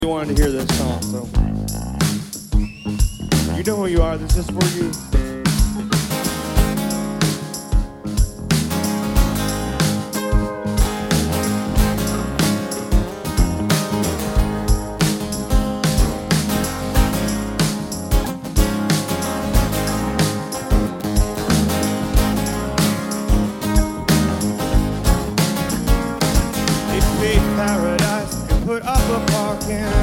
You wanted to hear this song, so you know who you are. This is for you. Paradise, put up a parking